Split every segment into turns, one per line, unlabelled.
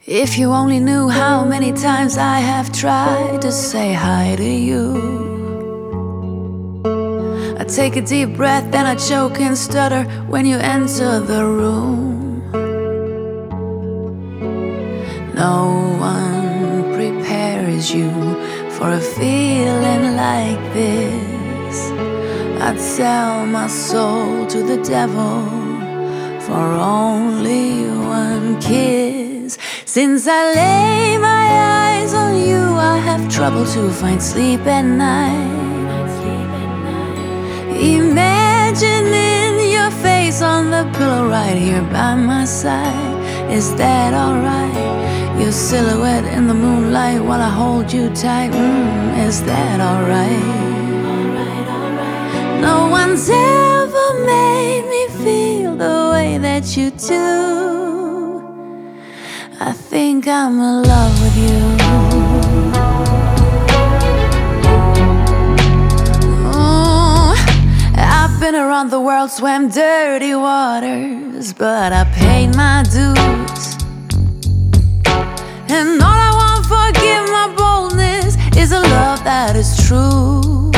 If you only knew how many times I have tried to say hi to you. I take a deep breath, then I choke and stutter when you enter the room. No one prepares you for a feeling like this. I'd sell my soul to the devil for only one kiss. Since I lay my eyes on you, I have trouble to find sleep at night. Imagining your face on the pillow right here by my side. Is that alright? Your silhouette in the moonlight while I hold you tight. Is that alright? No one's ever made me feel the way that you do. I think I'm in love with you. I've been around the world, swam dirty waters, but I paid my dues. And all I want, forgive my boldness, is a love that is true.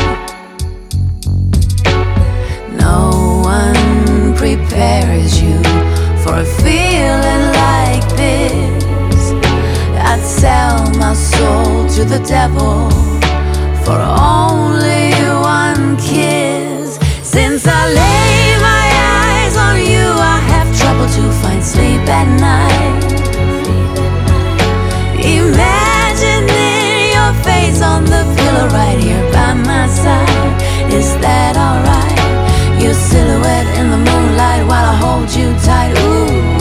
No one prepares you for a feeling like this. I'd sell my soul to the devil for only one kiss. Since I lay my eyes on you, I have trouble to find sleep at night. Imagining your face on the pillow right here by my side. Is that alright? Your silhouette in the moonlight while I hold you tight. Ooh.